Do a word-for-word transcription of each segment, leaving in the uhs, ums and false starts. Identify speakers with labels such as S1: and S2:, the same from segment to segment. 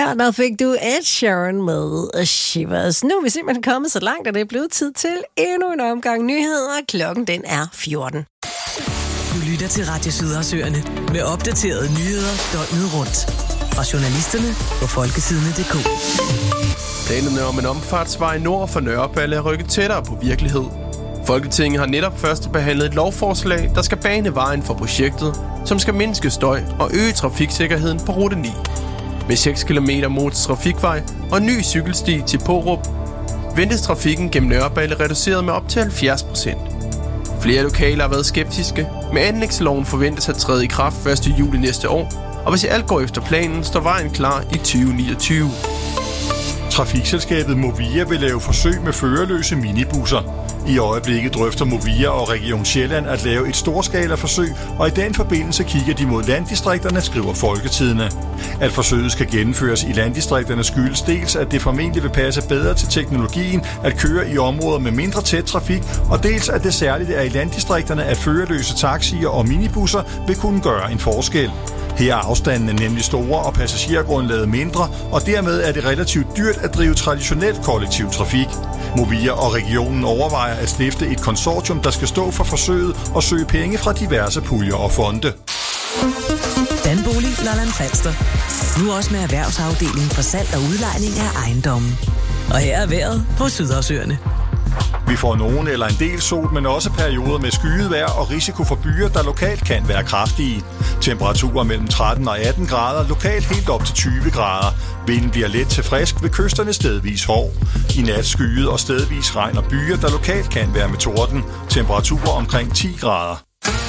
S1: Her der fik du Ed Sheeran med Shivers. Nu er vi simpelthen kommet så langt, at det er blevet tid til endnu en omgang nyheder. Klokken den er fjorten.
S2: Du lytter til Radio Sydhavsøerne med opdaterede nyheder døgnet rundt. Fra journalisterne på folketidene punktum d k.
S3: Planerne om en omfartsvej nord for Nørreballe er rykket tættere på virkelighed. Folketinget har netop førstebehandlet et lovforslag, der skal bane vejen for projektet, som skal mindske støj og øge trafiksikkerheden på rute ni. Med seks kilometer motortrafikvej og en ny cykelsti til Pårup, ventes trafikken gennem Nørreballe reduceret med op til halvfjerds procent. Flere lokaler har været skeptiske, men anlægsloven forventes at træde i kraft første juli næste år, og hvis alt går efter planen, står vejen klar i tyve niogtyve.
S4: Trafikselskabet Movia vil lave forsøg med førerløse minibusser. I øjeblikket drøfter Movia og Region Sjælland at lave et storskala forsøg, og i den forbindelse kigger de mod landdistrikterne, skriver Folketidene. At forsøget skal gennemføres i landdistrikterne skyldes dels, at det formentlig vil passe bedre til teknologien at køre i områder med mindre tæt trafik, og dels at det særligt er i landdistrikterne, at førerløse taxier og minibusser vil kunne gøre en forskel. Her er afstandene nemlig store og passagergrundlaget mindre, og dermed er det relativt dyrt at drive traditionel kollektiv trafik. Movia og regionen overvejer at stifte et konsortium, der skal stå for forsøget og søge penge fra diverse puljer og fonde.
S2: Danbolig Lolland Falster. Nu også med erhvervsafdelingen for salg og udlejning af ejendommen. Og her er vejret på Sydhavsøerne.
S4: Vi får nogen eller en del sol, men også perioder med skyet vejr og risiko for byer, der lokalt kan være kraftige. Temperaturer mellem tretten og atten grader, lokalt helt op til tyve grader. Vinden bliver let til frisk, ved kysterne stedvis hård. I nat skyet og stedvis regn og byer, der lokalt kan være med torden. Temperaturer omkring ti grader.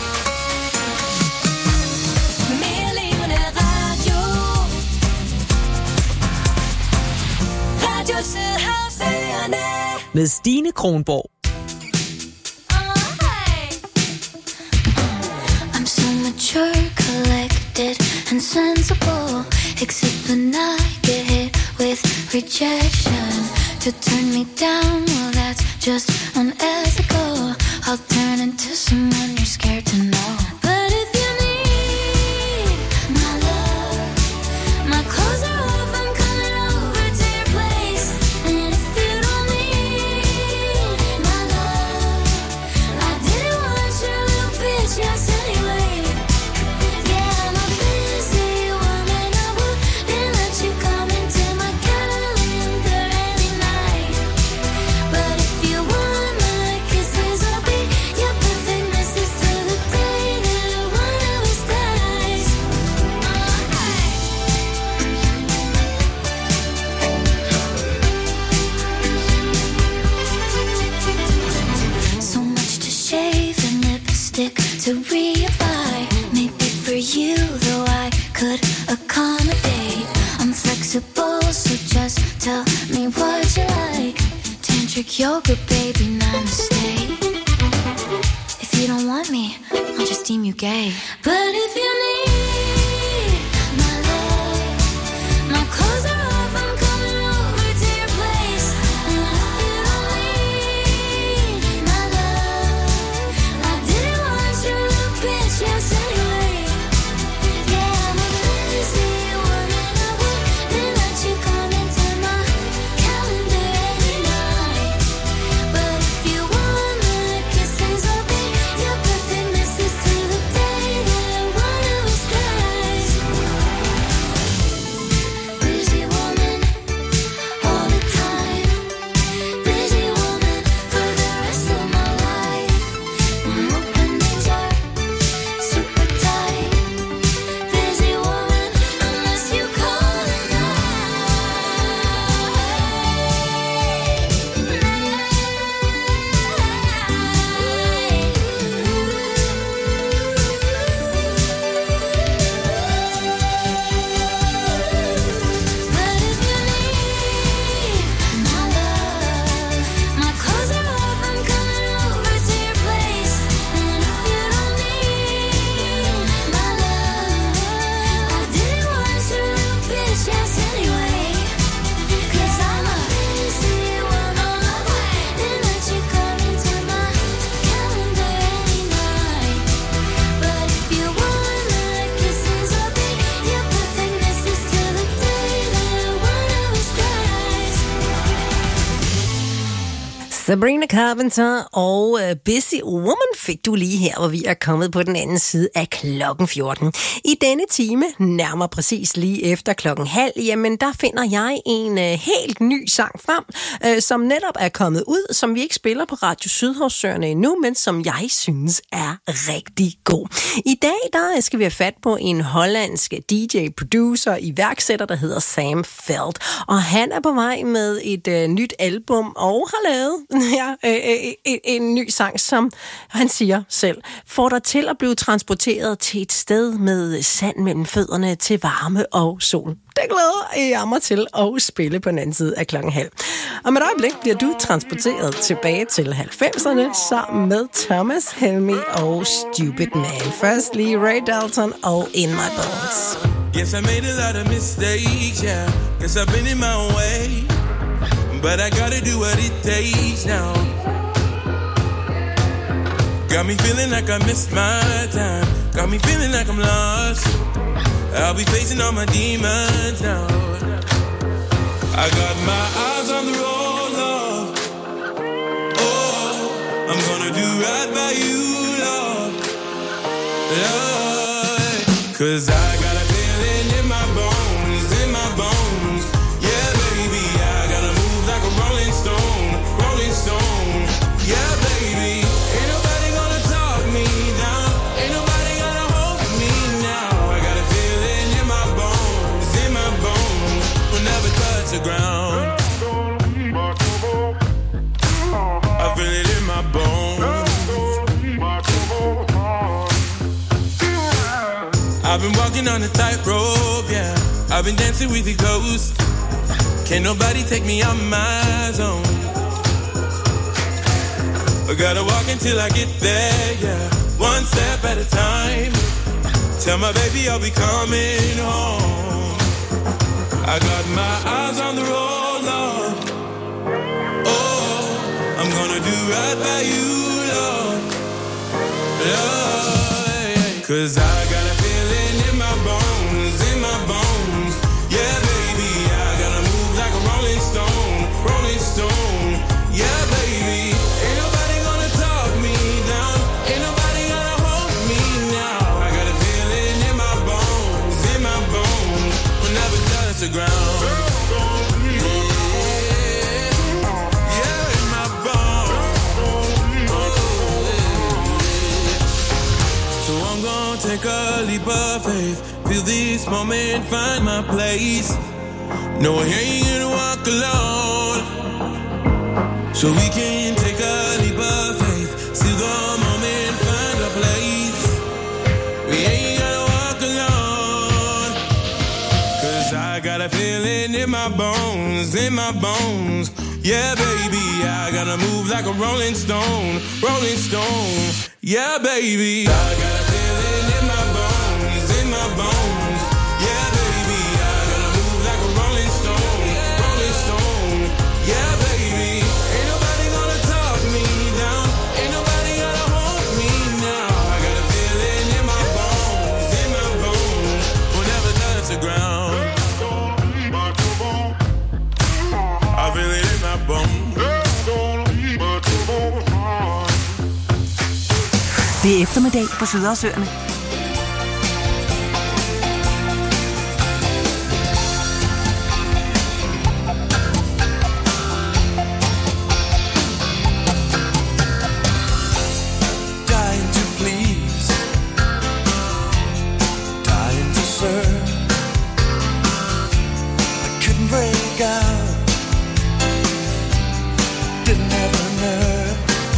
S2: Med Stine Kronborg.
S5: I'm so mature, collected and sensible, except when I get hit with rejection. To turn me down, well that's just unethical. I'll turn into someone you're scared to know. But if you need my love, my clothes are off, I'm coming over to your place. And if you don't need my love, I didn't want your little bitch, yes anyway. Yeah, I'm a busy woman, I wouldn't let you come into my calendar any night. But if you want my kisses, I'll be your perfect missus till the day that one of us dies. So much to shave and lipstick to reapply. Maybe for you, though I could accommodate. I'm flexible, so just tell me what you like. Tantric yoga, baby, namaste. If you don't want me, I'll just deem you gay. But if you need my love, my clothes are off, I'm coming over to your place. And if you don't need my love, I didn't want your little bitch, yes anyway. Yeah, I'm a busy woman, I wouldn't let you come into my calendar any night. But if you want my kisses, I'll be your perfect missus till the day that one of
S1: Sabrina Carpenter og uh, Busy Woman fik du lige her, hvor vi er kommet på den anden side af klokken fjorten. I denne time, nærmere præcis lige efter klokken halv, jamen der finder jeg en uh, helt ny sang frem, uh, som netop er kommet ud, som vi ikke spiller på Radio Sydhavsøerne endnu, men som jeg synes er rigtig god. I dag der skal vi have fat på en hollandsk D J-producer, iværksætter, der hedder Sam Veld, og han er på vej med et uh, nyt album og har lavet ja, øh, øh, en ny sang, som han siger selv, får dig til at blive transporteret til et sted med sand mellem fødderne til varme og sol. Det glæder jeg mig til at spille på den anden side af klokken halv. Om et øjeblik bliver du transporteret tilbage til halvfemserne sammen med Thomas Helmig og Stupid Man. First lige Ray Dalton og In My Bones.
S6: Yes, I made a lot of mistakes, yeah. Guess I've been in my way. But I gotta do what it takes now. Got me feeling like I missed my time. Got me feeling like I'm lost. I'll be facing all my demons now. I got my eyes on the road, love. Oh, I'm gonna do right by you, love. Love. Cause I got a feeling in my bones, in my bones. Yeah, baby, I gotta move like a rolling stone, rolling stone. Yeah, baby, ain't nobody gonna talk me down. Ain't nobody gonna hold me now. I got a feeling in my bones, in my bones. We'll never touch the ground. I feel it in my bones. I've been walking on a tightrope, yeah. I've been dancing with the ghost. Can't nobody take me out my zone. I gotta walk until I get there, yeah. One step at a time. Tell my baby I'll be coming home. I got my eyes on the road, love. Oh, I'm gonna do right by you, love. Love, cause I got a feeling in my bones, in my bones. Yeah, baby, I gotta move like a rolling stone, rolling stone. Yeah, baby, ain't nobody gonna talk me down. Ain't nobody gonna hold me now. I got a feeling in my bones, in my bones. We'll never touch the ground. Take a leap of faith, feel this moment, find my place. No, I ain't gonna walk alone. So we can take a leap of faith, see the moment, find a place. We ain't gonna walk alone. Cause I got a feeling in my bones, in my bones. Yeah, baby, I gotta move like a rolling stone, rolling stone. Yeah, baby, I got a feeling in my bones, in my bones. Yeah, baby, I gotta move like a rolling stone, rolling stone. Yeah, baby, ain't nobody gonna talk me down. Ain't nobody gonna hold me now. I got a feeling in my bones, in my bones. We'll never touch the ground. I feel it in my bones.
S2: Det er eftermiddag på Sydhavsøerne.
S6: Dying to please, dying to serve. I couldn't break out, didn't have a nerve.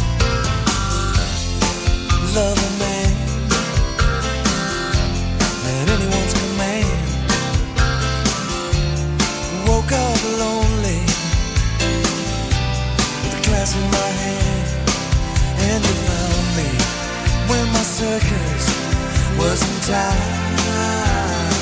S6: Love a man at anyone's command. Woke up lonely with a glass in my hand, and you found me when my circus was in time.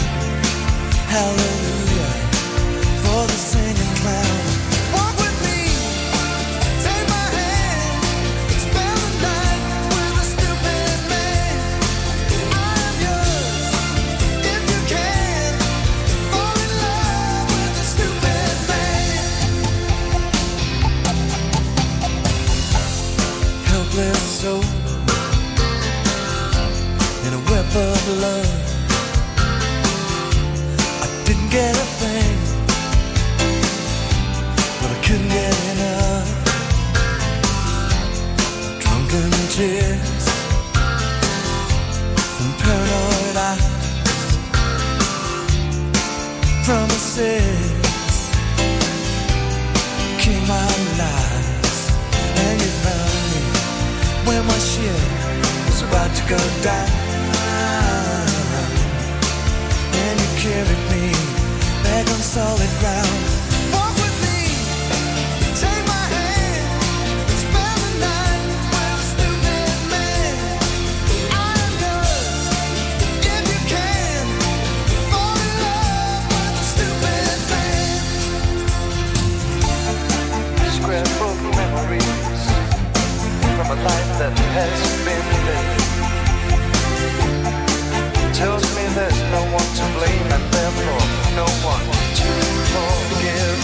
S6: Hallelujah for the singing clown. Walk with me, take my hand, spend the night with a stupid man. I'm yours if you can. Fall in love with a stupid man.
S7: of love. I didn't get a thing, but I couldn't get enough. Drunken tears from paranoid eyes, promises came out lies, and you found me when my ship was about to go down, and you carried me back on solid ground. Walk with me, take my hand, spend the night with a stupid man. I am yours, if you can, fall in love with a stupid man. Scrapbook memories from a life that has been lived tells me there's no one to blame and therefore no one to forgive.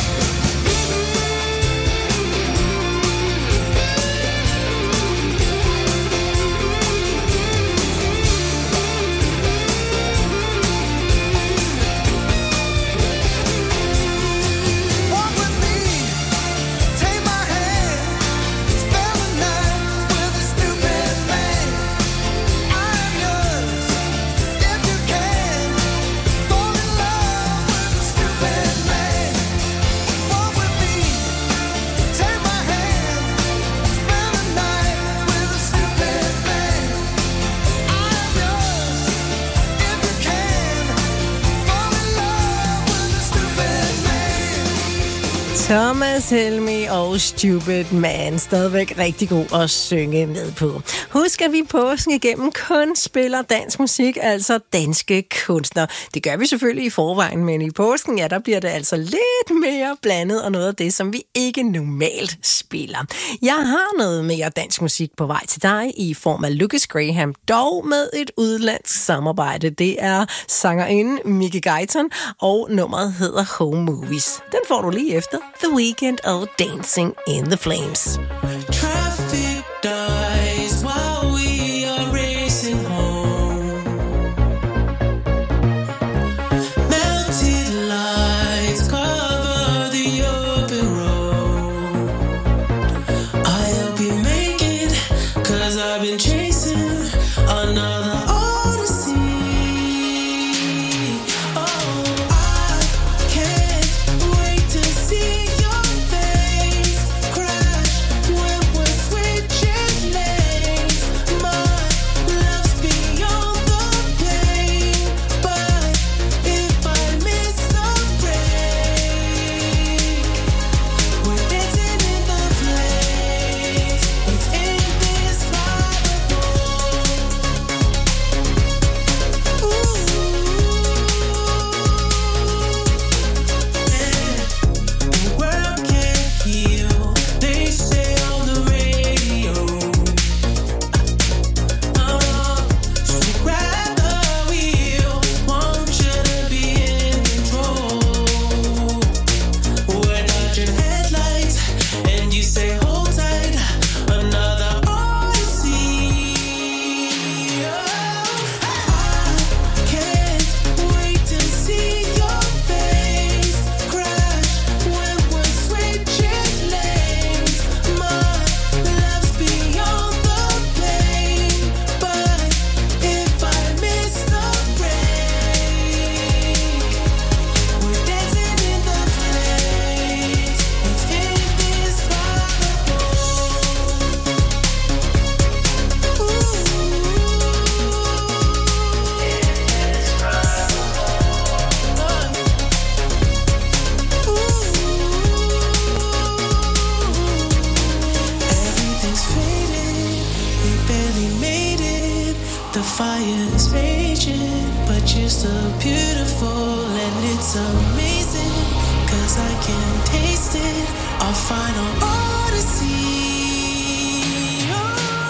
S7: Walk with me, take my hand, spend the night with a stupid man. I am yours, if you can, fall in love with a stupid man. Walk with me, take my hand, spend the night with a stupid man. I am yours, if you can, fall in love with a stupid man.
S1: Thomas Helmig og Stupid Man. Stadigvæk rigtig god at synge med på. Husk, at vi påsken igennem kun spiller dansk musik, altså danske kunstnere. Det gør vi selvfølgelig i forvejen, men i påsken, ja, der bliver det altså lidt mere blandet, og noget af det, som vi ikke normalt spiller. Jeg har noget mere dansk musik på vej til dig i form af Lucas Graham, dog med et udlandsk samarbejde. Det er sangerinden Mickey Guyton, og nummeret hedder Home Movies. Den får du lige efter The Weeknd og Dancing in the Flames.
S6: Traffic dies while we are racing home. Melted lights cover the open road. I hope you make it, 'cause I've been chasing another odyssey. Oh, I can't wait to see your face crash when we're switching lanes. My love's beyond the pain, but if I miss the break, we're dancing in the flames. It's indescribable. Ooh, the world can't heal, they say on the radio. Oh, so grab the wheel, want you to be in control. We're dodging headlights, and you say hold tight, another odyssey. Oh, I can't wait to see your face crash when we're switching lanes. My love's beyond the pain, but if I miss the break, we're dancing in the flames. It's indescribable. Everything's faded, we barely made it. The fire's raging, but you're still beautiful, and it's amazing, 'cause I can taste it. Our final odyssey. Oh,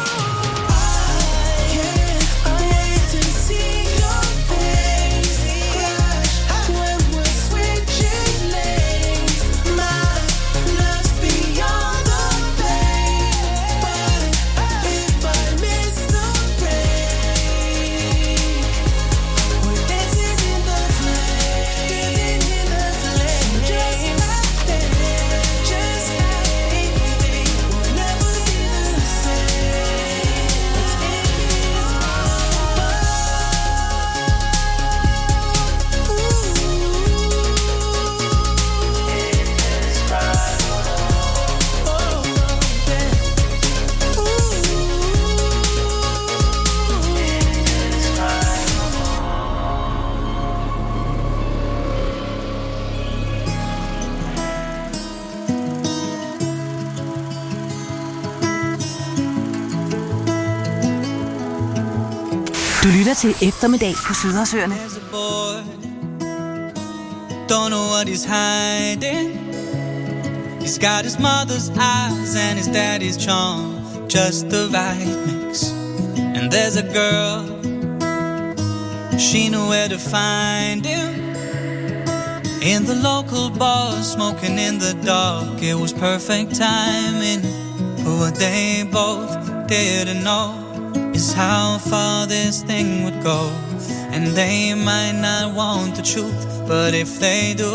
S6: I can't wait to see your face crash when we're switching lanes. My love's beyond the pain, but if I miss the break,
S2: lytter til Eftermiddag på Sydhavsøerne.
S7: There's a boy, don't know what he's hiding. He's got his mother's eyes and his daddy's charm, just the right mix. And there's a girl, she knew where to find him. In the local bar, smoking in the dark, it was perfect timing. But what they both didn't know is how far this thing would go. And they might not want the truth, but if they do,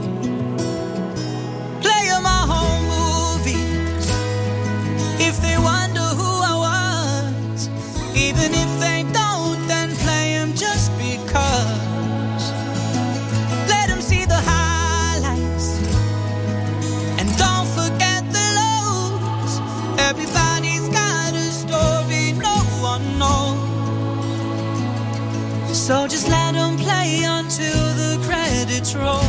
S7: play them our home movies. If they wonder who I was, even if they don't, then play them just because. Let them see the highlights, and don't forget the lows. Everybody's got a story no one knows. So just let them play until the credits roll.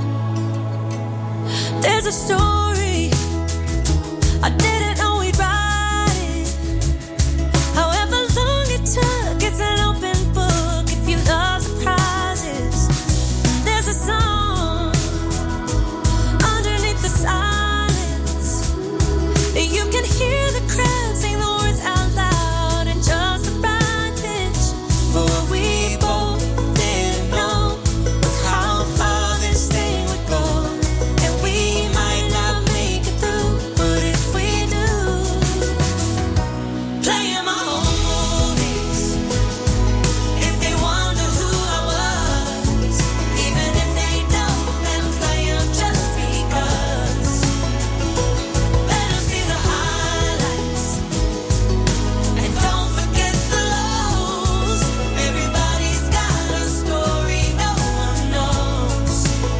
S7: There's a story I didn't know we'd write it. However long it took, it's an open book if you love surprises. There's a song underneath the silence. You can hear the crowd sing the words out loud in just the right pitch. But what we both didn't know was how far this thing would go. And we might not make it through, but if we do, play in my home movies. If they wonder who I was, even if they don't, then play them just because. Let them see the highlights, and don't forget the lows. Everybody's got a story no one knows.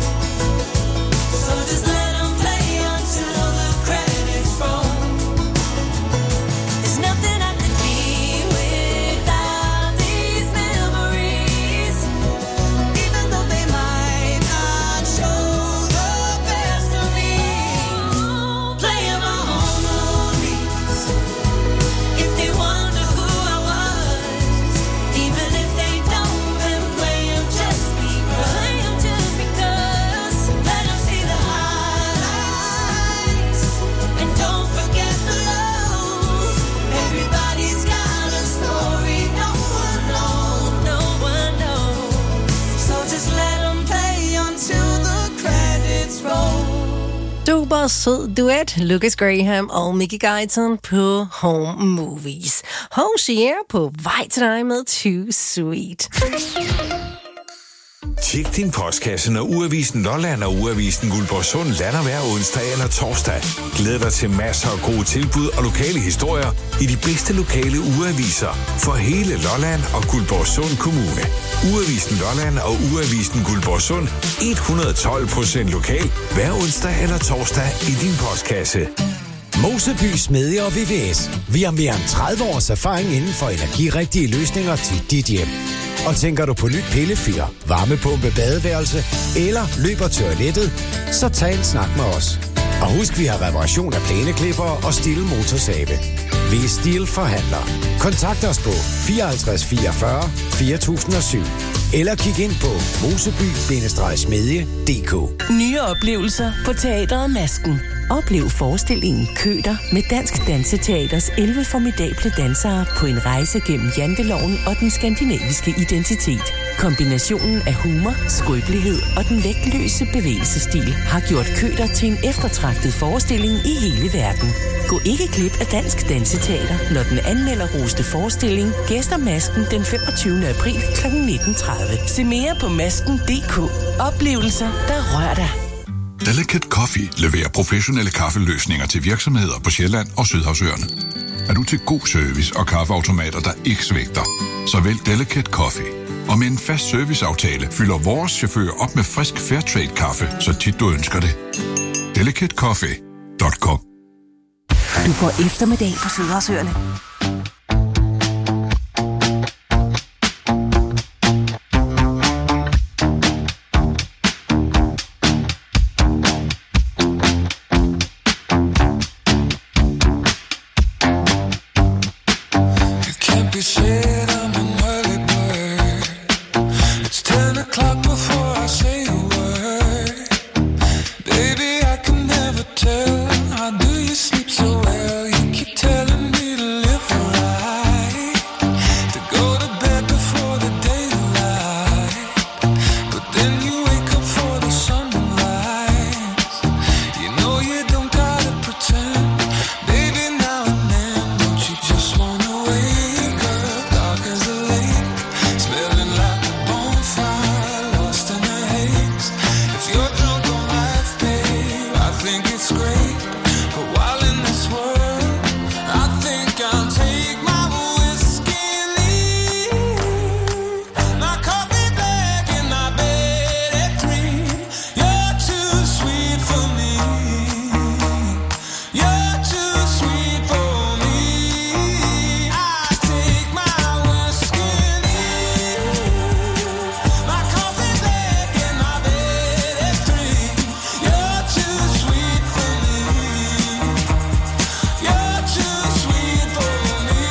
S7: So just let them play until the credits roll. There's nothing I could be without these memories. Even though they might not show the best of me. Play in my home movies. If they wonder who I was, even if they don't, then play them just because. Play them just because. Let them see the highlights, and don't forget the lows. Everybody's got a story no one knows, no one knows. So just let them play until the credits roll.
S1: Super sød duet, Lucas Graham og Mickey Guyton på Home Movies. Home Share på vej til dig med Too Sweet.
S8: Tjek din postkasse, når Ugeavisen Lolland og Ugeavisen Guldborgsund lander hver onsdag eller torsdag. Glæd dig til masser af gode tilbud og lokale historier i de bedste lokale ugeaviser for hele Lolland og Guldborgsund Kommune. Ugeavisen Lolland og Ugeavisen Guldborgsund hundrede og tolv procent lokal hver onsdag eller torsdag i din postkasse.
S9: Moseby Smedje og V V S. Vi har mere end tredive års erfaring inden for energirigtige løsninger til dit hjem. Og tænker du på nyt pillefyr, varmepumpe, badeværelse eller løber toilettet, så tag en snak med os. Og husk, vi har reparation af plæneklipper og Stihl motorsave. Vi er Stihl forhandler. Kontakt os på fireoghalvtreds fireogfyrre fire tusind og syv eller kig ind på moseby smedje punktum d k.
S2: Nye oplevelser på Teatret Masken. Oplev forestillingen Køter med Dansk Danseteaters elleve formidable dansere på en rejse gennem janteloven og den skandinaviske identitet. Kombinationen af humor, skrøbelighed og den vægtløse bevægelsesstil har gjort Køter til en eftertragtet forestilling i hele verden. Gå ikke glip af Dansk Danseteater, når den anmelder roste forestilling gæster Masken den femogtyvende april kl. nitten tredive. Se mere på masken punktum d k. Oplevelser, der rører dig.
S10: Delicate Coffee leverer professionelle kaffeløsninger til virksomheder på Sjælland og Sydhavsøerne. Er du til god service og kaffeautomater, der ikke svigter, så vælg Delicate Coffee. Og med en fast serviceaftale fylder vores chauffør op med frisk Fairtrade kaffe, så tit du ønsker det. delicate coffee punktum com.
S2: Du får eftermiddag på Sydhavsøerne.
S7: You can't be shit, I'm an early bird.
S6: the clock before I say a word. Baby, I can never tell. How do you sleep so well? You keep telling me to live right, to go to bed before the daylight, but then you wake up for the sunrise. You know you don't gotta pretend. Baby, now and then, don't you just wanna wake up dark as a lake, smelling like a bonfire, lost in a haze. If you're drunk on life, babe, I think it's great. But while in this world, I think I'll take my whiskey and leave. My coffee black and my bed at three. You're too sweet for me. You're too sweet for me. I take my whiskey and leave. My coffee black and my bed at three. You're too sweet for me. You're too sweet for me.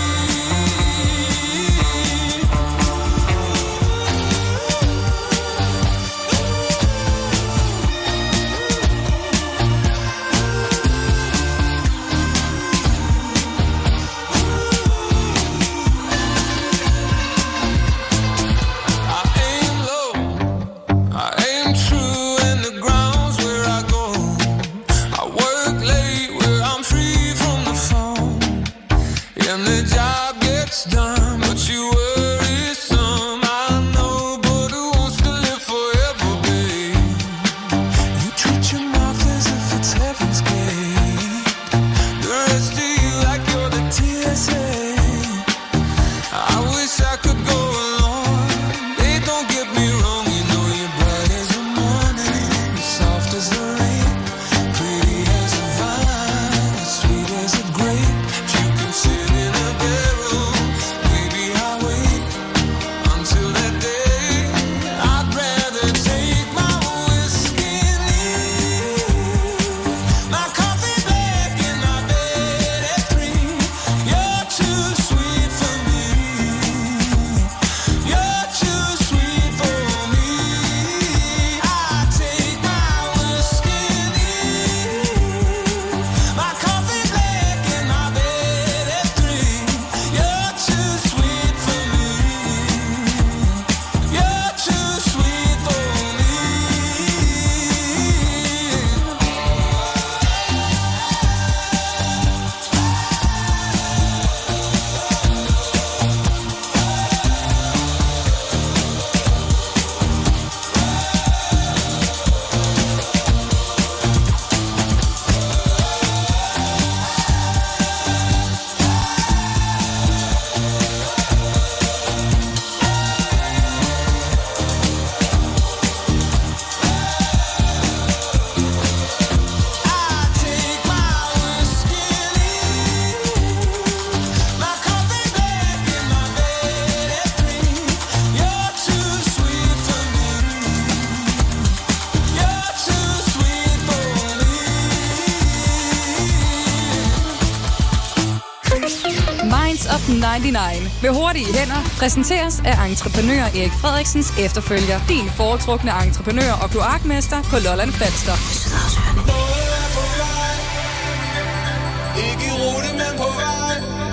S6: I aim low, I aim true, and the ground's where I go. I work late where I'm free from the phone, and the job gets done, but you worry some. I know, but who wants to live forever, babe? You treat your mouth as if it's heaven's gate. The rest of you like you're the T S A. I wish I could go along. Babe, don't get me wrong, you know you're bright as the morning, soft as the rain, pretty as a vine, sweet as a grape. If you can sit in a barrel, maybe I'll wait until that day. I'd rather take my whiskey and leave. My coffee black and my bed at three. You're too sweet for me. You're too sweet for me. I take my whiskey and leave. My coffee black and my bed at three. You're too sweet for me. You're too sweet for me.
S11: Minds of nioghalvfems med hurtige hænder præsenteres af entreprenør Erik Frederiksens efterfølger. Din foretrukne entreprenør og kloakmester på Lolland Falster.
S6: Ikke i rute, men på vej.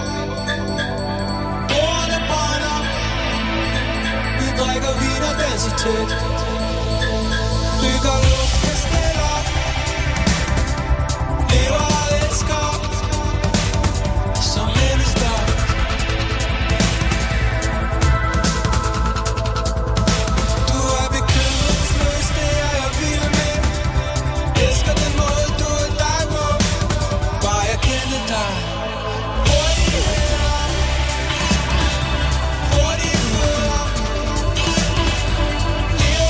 S6: Ordene brænder. Vi drikker vin og danser tæt. Bygger luftkasteller. Lever og elsker. Som mennesker. Du er bekymringsløs, det er jeg vild med. Elsker den måde, du er dig på. Bare jeg kender dig. Hurtige hænder. Hurtige fødder. Lever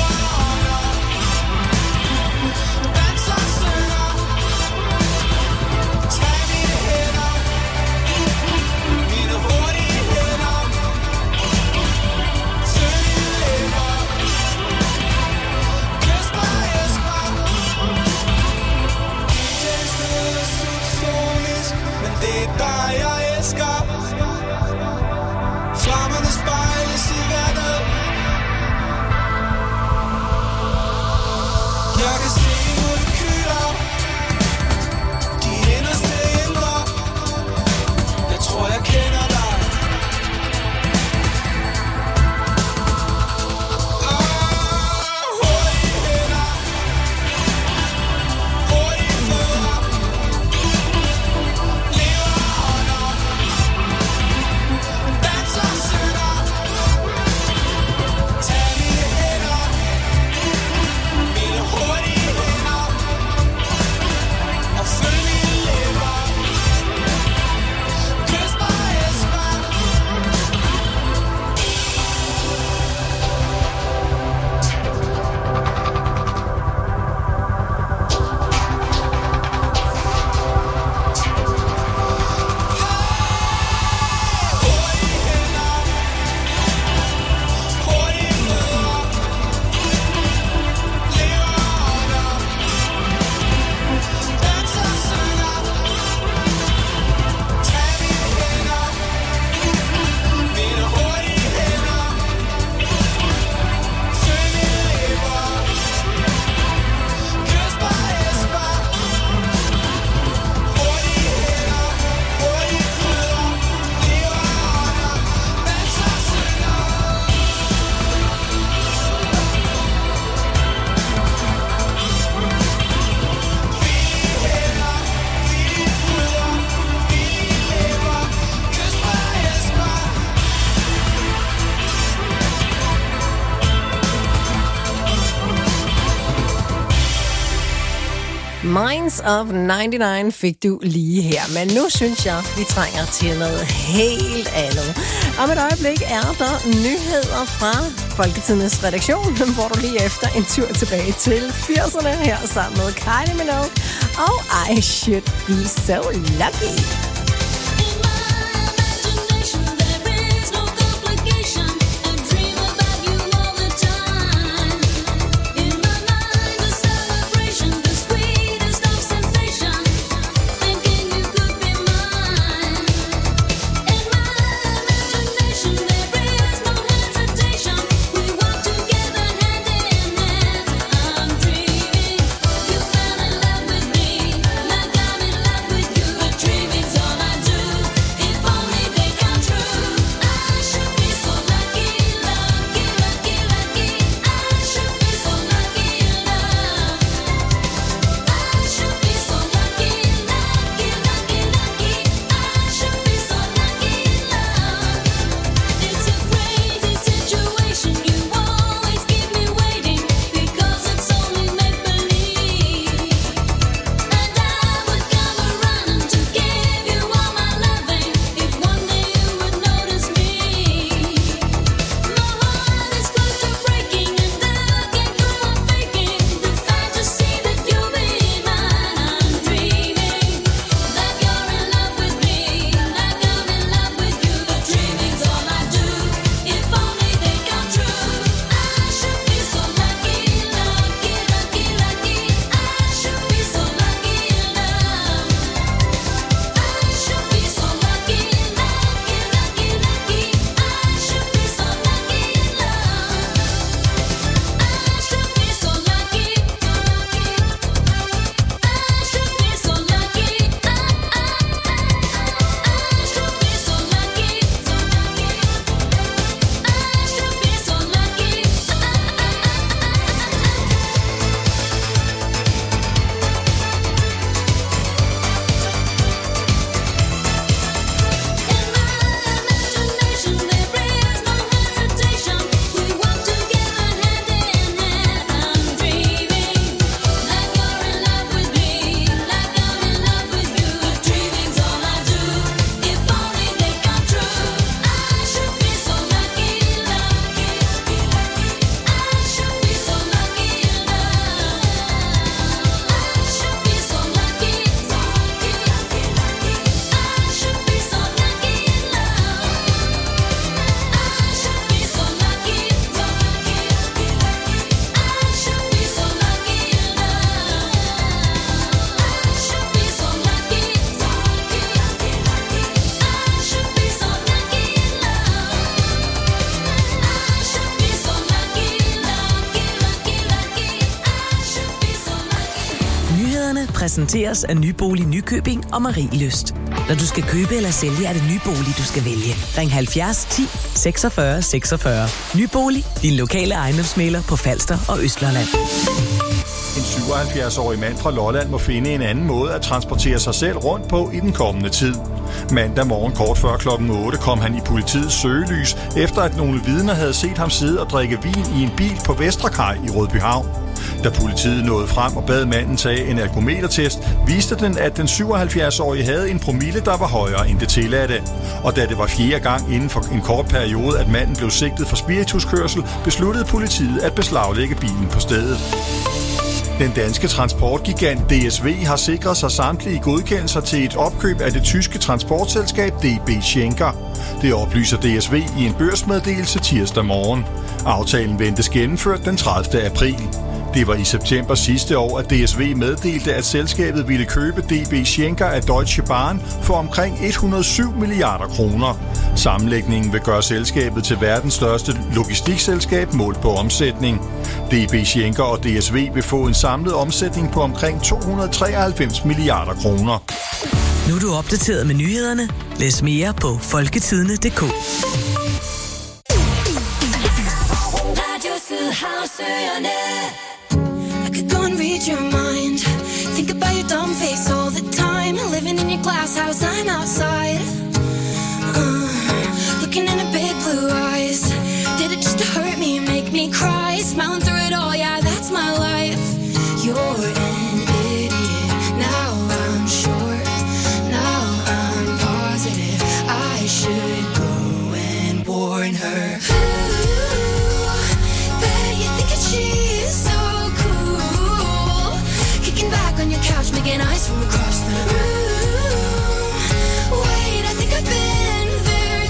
S1: Minds of nioghalvfems fik du lige her, men nu synes jeg, vi trænger til noget helt andet. Om et øjeblik er der nyheder fra Folketidens redaktion, hvor du lige efter en tur tilbage til firserne her sammen med Kylie Minogue og I Should Be So Lucky.
S2: Præsenteres af Nybolig Nykøbing og Marielyst. Når du skal købe eller sælge, er det Nybolig, du skal vælge. Ring halvfjerds ti seksogfyrre seksogfyrre. Nybolig, din lokale ejendomsmægler på Falster og Østlandet.
S4: En syvoghalvfjerds-årig mand fra Lolland må finde en anden måde at transportere sig selv rundt på i den kommende tid. Mandag morgen kort før klokken otte kom han i politiets søgelys, efter at nogle vidner havde set ham sidde og drikke vin i en bil på Vestrekaj i Rødbyhavn. Da politiet nåede frem og bad manden tage en alkometertest, viste den, at den syvoghalvfjerds-årige havde en promille, der var højere end det tilladte. Og da det var fjerde gang inden for en kort periode, at manden blev sigtet for spirituskørsel, besluttede politiet at beslaglægge bilen på stedet. Den danske transportgigant D S V har sikret sig samtlige godkendelser til et opkøb af det tyske transportselskab D B Schenker. Det oplyser D S V i en børsmeddelelse tirsdag morgen. Aftalen ventes gennemført den tredivte april. Det var i september sidste år, at D S V meddelte, at selskabet ville købe D B Schenker af Deutsche Bahn for omkring et hundrede og syv milliarder kroner. Sammenlægningen vil gøre selskabet til verdens største logistikselskab målt på omsætning. D B Schenker og D S V vil få en samlet omsætning på omkring to hundrede og treoghalvfems milliarder kroner.
S2: Nu er du opdateret med nyhederne. Læs mere på folketidene punktum d k.
S12: I could go and read your mind. Think about your dumb face all the time. Living in your glass house, I'm outside. Uh, looking in the big blue eyes. Did it just to hurt me and make me cry? Smiling through it all, yeah, that's my life. You're an idiot. making eyes from across the room. Wait, I think I've been there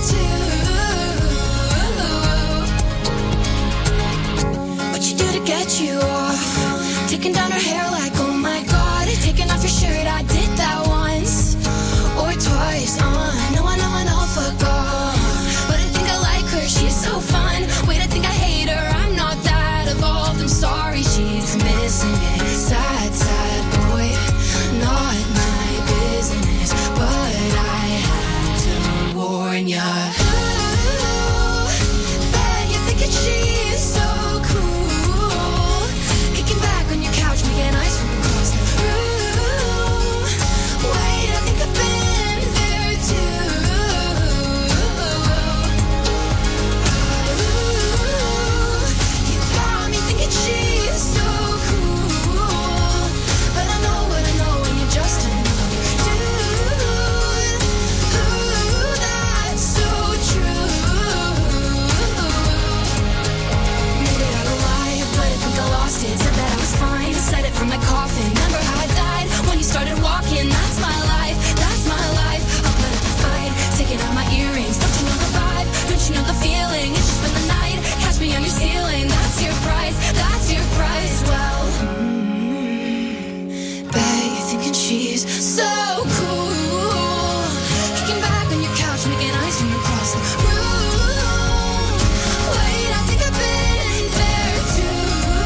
S12: too. What you do to get you off? Taking down her hair like, oh my god. Taking off your shirt, I did that once or twice. Uh, no, I know, I know, fuck off. But I think I like her, she's so fun. Wait, I think I hate her, I'm not that evolved. I'm sorry, she's missing it. Sad, sad boy, not my business. But I had to warn ya. Ooh, bet you're thinking she's so cool. Kicking back on your couch, making eyes from across the room. Wait, I think I've been there too. Ooh, you got me thinking she's so cool. But I know what I know when you're just another dude. Ooh, that's so true. Made it out alive, but I think I lost it. Said that I was fine, said it from my coffin. Remember how I died when you started walking? That's my life, that's my life. I'll put up a fight, taking out my earrings. Don't you know the vibe? Don't you know the feeling? It's just been the night. Catch me on your ceiling. That's your price, that's your price. Well, mm, bet you're thinking she's so cool. Kicking back on your couch, making eyes from across the room. Wait, I think I've been there too.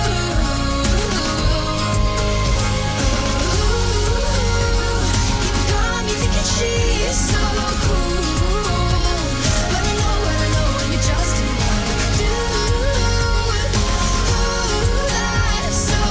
S12: You got me thinking she's so cool. But I know what I know when you're just another dude. Ooh, that's so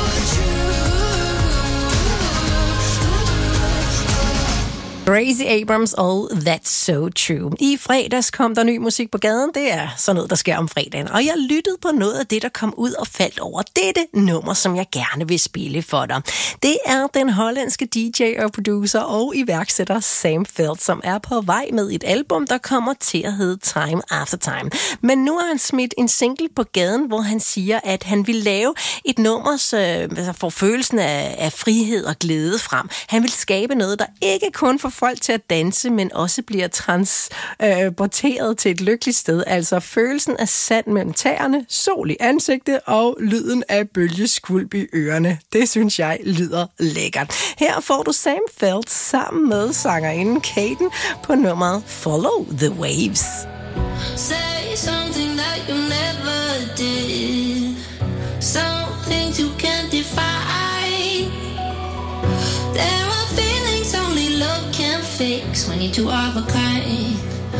S12: true.
S1: Gracie Abrams og That's So True. I fredags kom der ny musik på gaden. Det er sådan noget, der sker om fredagen. Og jeg lyttede på noget af det, der kom ud og faldt over dette nummer, som jeg gerne vil spille for dig. Det er den hollandske D J og producer og iværksætter Sam Feldt, som er på vej med et album, der kommer til at hedde Time After Time. Men nu har han smidt en single på gaden, hvor han siger, at han vil lave et nummer, så får følelsen af, af frihed og glæde frem. Han vil skabe noget, der ikke kun får folk til at danse, men også bliver transporteret til et lykkeligt sted. Altså følelsen af sand mellem tæerne, sol i ansigtet og lyden af bølgeskvulp i ørerne. Det synes jeg lyder lækkert. Her får du Sam Feldt sammen med sangerinden Kaden på nummeret Follow the Waves.
S12: Say something that you never did. Some things you can't define. There are feelings only love can fix when you're two of a kind.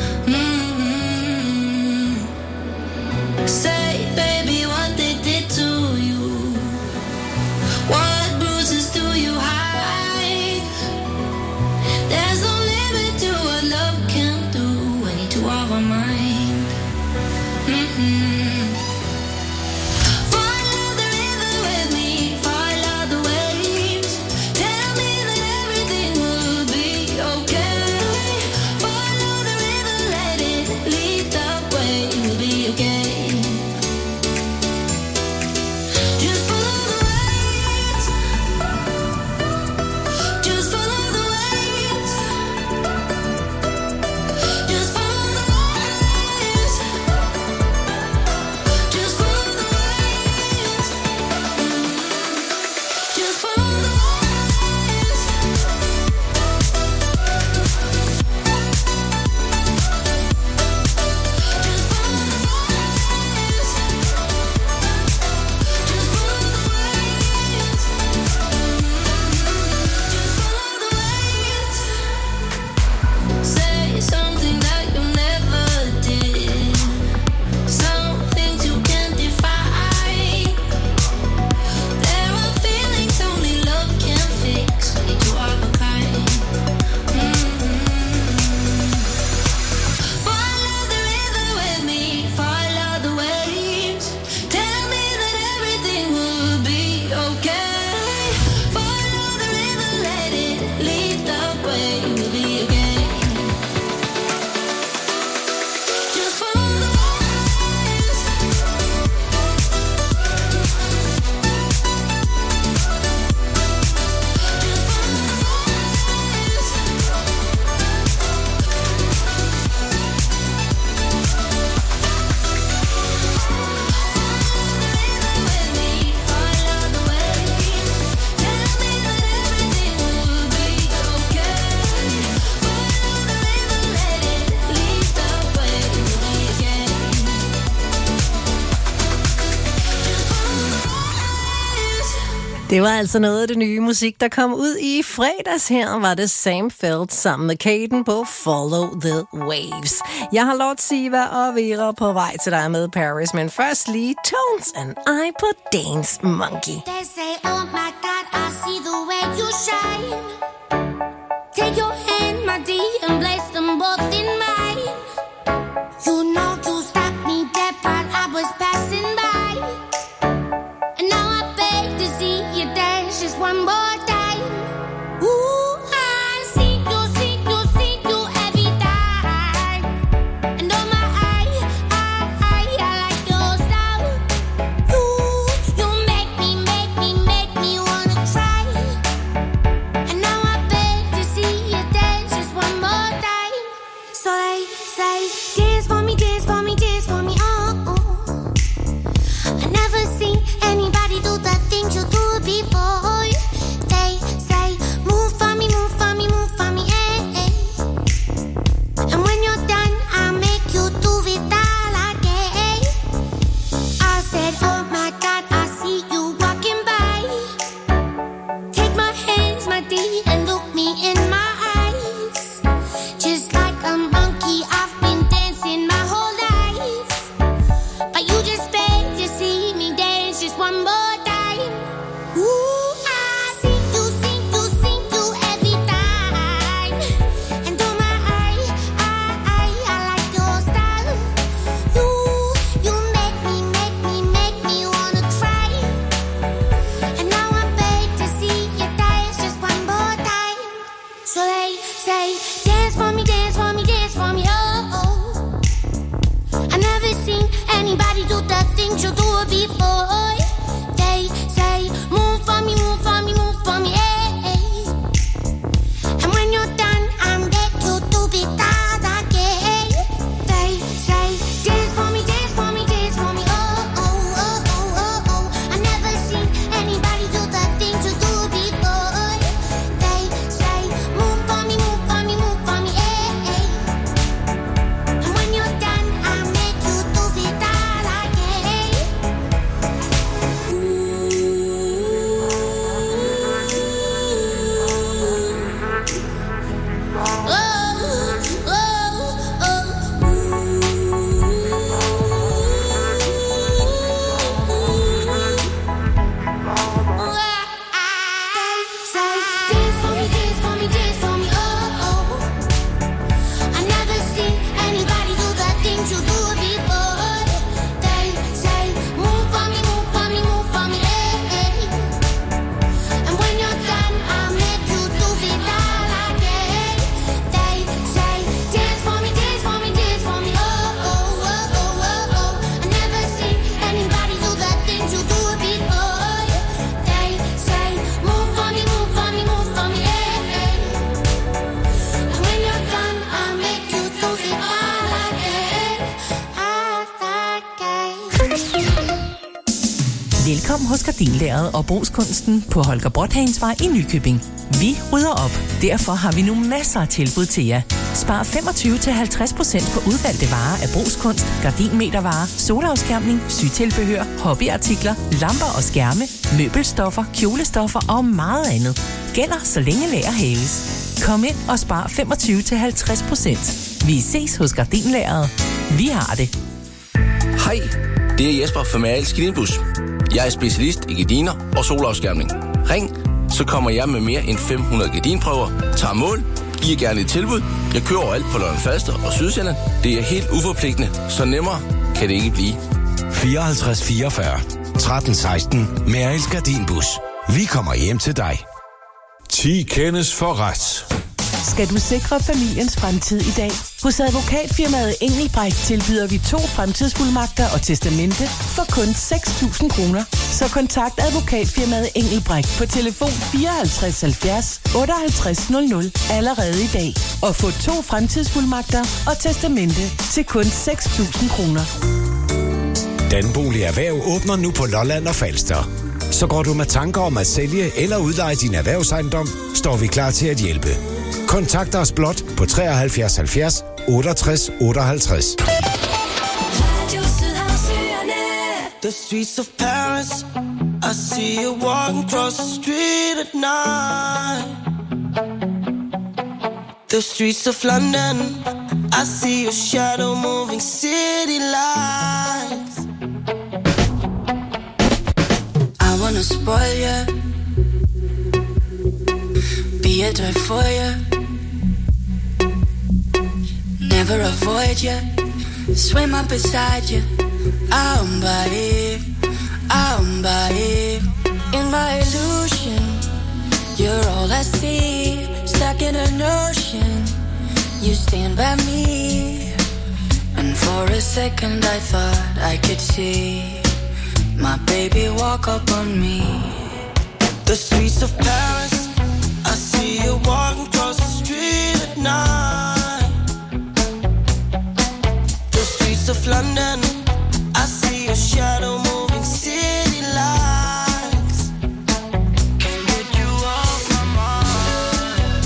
S12: Mm-hmm. Say, baby, what they did to you. What bruises do you hide? There's no limit to what love can do when you're two of a mind. Mm-hmm. Follow the river with me, follow the waves. Tell me that everything will be okay. Follow the river, let it lead the way. We'll be okay.
S1: Det var altså noget af det nye musik, der kom ud i fredags. Her var det Sam Feldt sammen med Kaden på Follow the Waves. Jeg har Lord Siva og Vera på vej til dig med Paris, men først lige Tones and I på Dance Monkey.
S5: They say, oh my God, I see the way you shine. Take your hand, my dear, and place them both in mine. You know you stopped me dead while I was passing by. And now I beg to see you dance just one more time. Ooh, I see you, see you, see you every time. And oh my, I, I, I, I like your style. You, you make me, make me, make me wanna try. And now I beg to see you dance just one more time. So they say, dance for me, dance for me, dance for me, oh, oh. I never seen anybody do the things you do before. They say, move for me, move for me, move for me, eh, eh. And when you're done, I'll make you do it all again. I said, oh my God, I see you walking by. Take my hands, my dear, and look me in my eyes. Just like a monkey, I've been dancing my whole life. But you just beg to see me dance just one more time. Ooh, I see you, see you, see you every time. And oh my, I, I, I, I like your style. You, you make me, make me, make me wanna cry. And now I beg to see you dance just one more time. So they say, dance for me, dance for me, dance for me, oh, oh. I never seen anybody do the things you do before. They say, move for me, move for me, move for me, eh, eh. And when you're done, I'm back to do it all again. They say, dance for me, dance for me, dance for me, oh, oh, oh, oh, oh, oh. I never seen anybody do the things you do before. They say, move for me, move for me, move for me, eh, eh. And when you're done, I'll make you do it all again. Oh, oh, say, dance for me, dance for me, dance for me, oh, oh. I never seen anybody do the things you do before. They say, move for me, move for me, move for me, eh, eh. And when you're done, I'll make you do it all again. They say, dance for me, dance for me, dance for me, oh, oh, oh, oh, oh, oh. I never seen anybody do the things you do before. They say, move for me, move for me, move for me, eh, eh. And when you're done, I'll make you do it all again, all again.
S2: Velkommen hos Gardinlæret og Brugskunsten på Holger Bråthagens i Nykøbing. Vi rydder op. Derfor har vi nu masser af tilbud til jer. Spar femogtyve til halvtreds procent på udvalgte varer af brugskunst, gardinmetervarer, solafskærmning, sytilbehør, hobbyartikler, lamper og skærme, møbelstoffer, kjolestoffer og meget andet. Gælder så længe lager haves. Kom ind og spar femogtyve til halvtreds procent. Vi ses hos Gardinlæret. Vi har det.
S13: Hej, det er Jesper fra Maals Gardinbus. Jeg er specialist i gardiner og solafskærmning. Ring, så kommer jeg med mere end fem hundrede gardinprøver, tager mål, giver gerne et tilbud. Jeg kører overalt på Lolland Falster og Sydsjælland. Det er helt uforpligtende, så nemmere kan det ikke blive.
S9: fireoghalvtreds fireogfyrre tretten seksten Maals Gardinbus. Vi kommer hjem til dig.
S8: ti kendes for ret.
S2: Skal du sikre familiens fremtid i dag? Hos advokatfirmaet Engelbrecht tilbyder vi to fremtidsfuldmagter og testamente for kun seks tusind kroner. Så kontakt advokatfirmaet Engelbrecht på telefon fireoghalvtreds halvfjerds otteoghalvtreds nul nul allerede i dag. Og få to fremtidsfuldmagter og testamente til kun seks tusind kroner.
S9: Danbolig Erhverv åbner nu på Lolland og Falster. Så går du med tanker om at sælge eller udleje din erhvervsejendom, står vi klar til at hjælpe. Kontakt os blot på treoghalvfjerds halvfjerds otteogtres otteoghalvtreds.
S12: Radio Sydhavsøerne.
S14: The streets of Paris, I see you walking across the street at night. The streets of London, I see your shadow moving city lights. I wanna spoil you, be a toy for you, never avoid you, swim up beside you. I'm by it, I'm by it. In my illusion, you're all I see. Stuck in an ocean, you stand by me. And for a second I thought I could see my baby walk up on me. The streets of Paris, I see you walking across the street at night. The streets of London, I see your shadow moving city lights. Can't get you off my mind.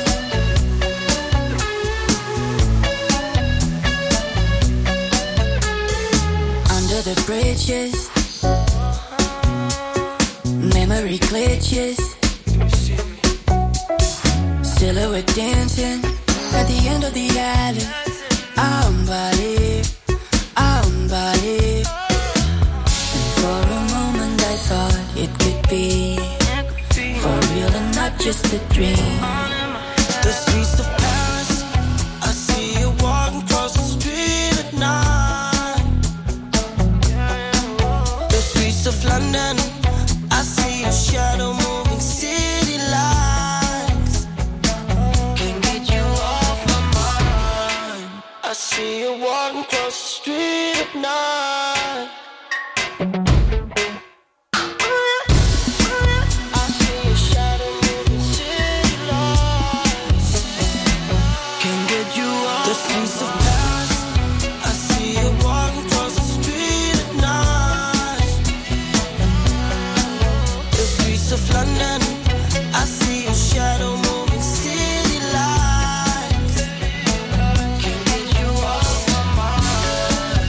S14: Under the bridges, memory glitches, silhouette dancing at the end of the alley. I'm body, I'm body. And for a moment I thought it could be for real and not just a dream. The streets of Paris, I see you walking across the street at night. The streets of London, I see your shadow moving city lights. Can't get you off my mind. I see you walking across the street at night. I see your shadow moving city lights. Can't get you off the streets of Paris. I see you walking across the street at night. The streets of London, I see your shadow moving city lights. Can't get you off my mind.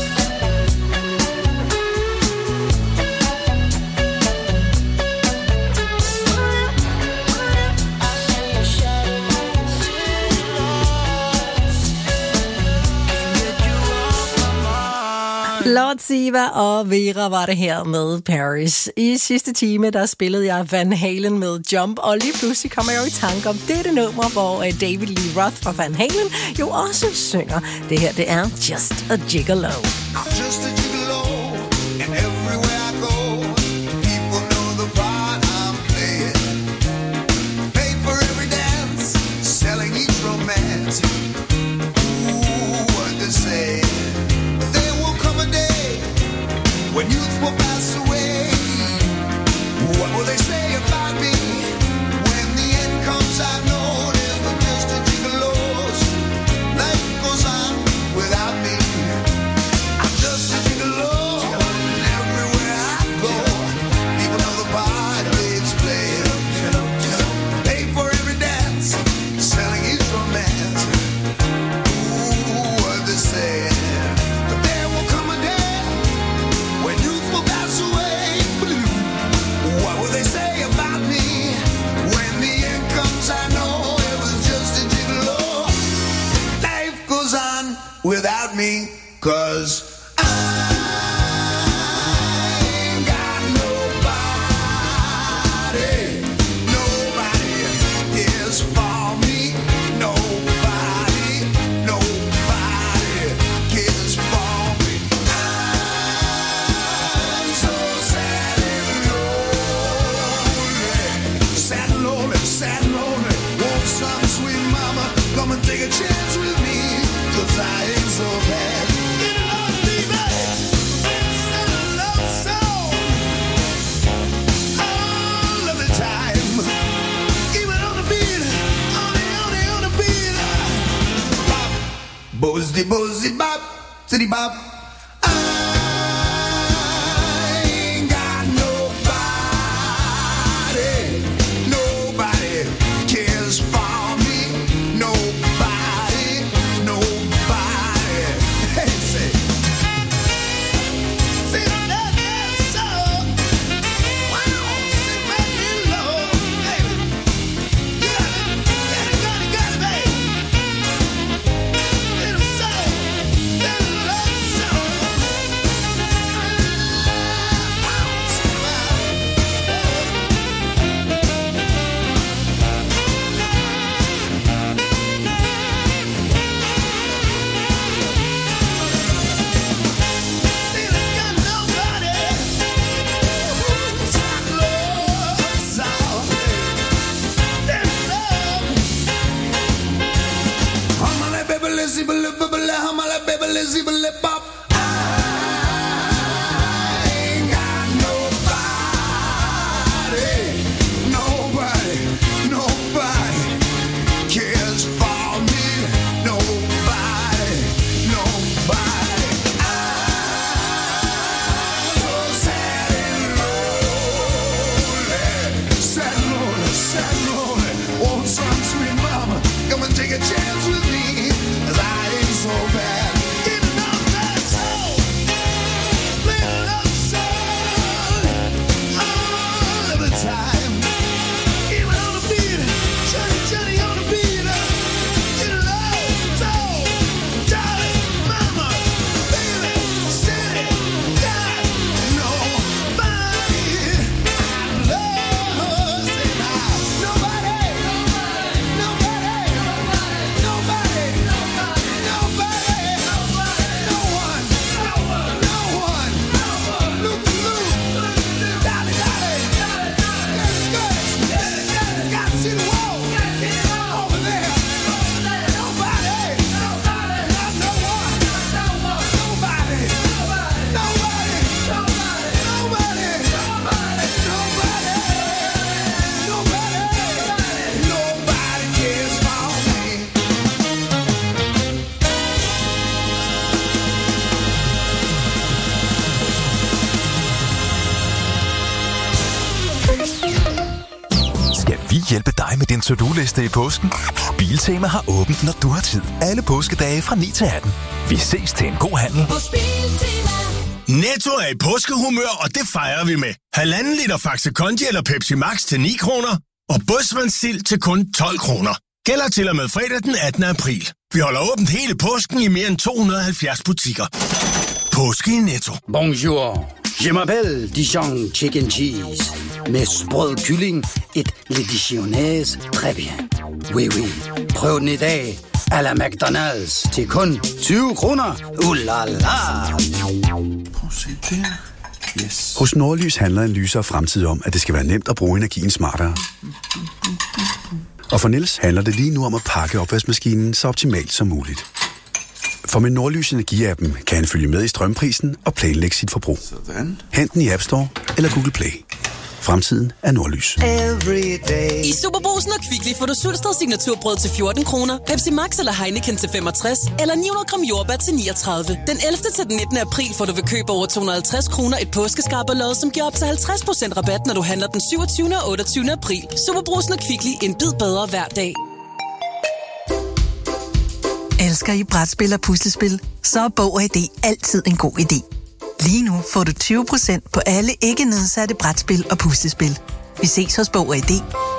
S14: I see your shadow moving city lights. Can't get you off my mind.
S1: Lord Siva og Vera var det her med Paris. I sidste time, der spillede jeg Van Halen med Jump, og lige pludselig kommer jeg jo i tanke om dette nummer, hvor David Lee Roth fra Van Halen jo også synger. Det her, det er Just a Gigolo.
S7: I'm just a gigolo, and everywhere I go, people know the part I'm playing. Pay for every dance, selling each romance. Ooh, what to say? But there will come a day when youth will pass away. What will they say about me when the end comes? I know never just a gigolo's. Life goes on without me. I'm just a gigolo, and everywhere I go, people know the part it's playing. Pay for every dance, selling each romance. Ooh, what they say? But there will come a day when youth will pass away. What will they say about me when the end comes? I know it was just a gigolo. Life goes on without me, 'cause I ain't got nobody. Nobody cares for me. Nobody, nobody cares for me. I'm so sad and lonely. Sad and lonely, sad and lonely. Want some sweet mama, come and take a chance with me, 'cause I ain't so bad. You know, baby, it's a love song all of the time. Even on the beat, on the, on the, on the beat. Bop, bozzy, bozzy, bop, city bop. I ain't got nobody. Nobody cares for me. Nobody, nobody. Hey, say, say that.
S15: hjælpe dig med din to-do-liste i påsken? Biltema har åbent, når du har tid. Alle påskedage fra ni til atten. Vi ses til en god handel.
S16: Netto er i påskehumør, og det fejrer vi med. Halvanden liter Faxe Kondi eller Pepsi Max til ni kroner, og Bådsmandsild til kun tolv kroner. Gælder til og med fredag den attende april. Vi holder åbent hele påsken i mere end to hundrede og halvfjerds butikker. Påske i Netto.
S17: Bonjour. Je m'appelle Dijon Chicken Cheese. Med sprød kylling, et le dijonnaise très bien. Oui, oui. Prøv den i dag. A la McDonald's til kun tyve kroner. Uh la la.
S18: Prøv at se det. Yes. Hos Nordlys handler en lysere fremtid om, at det skal være nemt at bruge energien smartere. Og for Niels handler det lige nu om at pakke opvaskemaskinen så optimalt som muligt. For med Nordlys Energi-appen kan han følge med i strømprisen og planlægge sit forbrug. Sådan. Hent den i App Store eller Google Play. Fremtiden er Nordlys.
S19: I Superbrugsen og Kvickly får du Sulsted signaturbrød til fjorten kroner, Pepsi Max eller Heineken til femogtres, eller ni hundrede gram jordbær til niogtredive. Den ellevte til den nittende april får du ved køb over to hundrede og halvtreds kroner et påskeskarberlod, som giver op til halvtreds procent rabat, når du handler den syvogtyvende og otteogtyvende april. Superbrugsen og Kvickly, en bid bedre hver dag.
S20: Elsker I brætspil og puslespil? Så er Bog og I D altid en god idé. Lige nu får du tyve procent på alle ikke nedsatte brætspil og puslespil. Vi ses hos Bog og I D.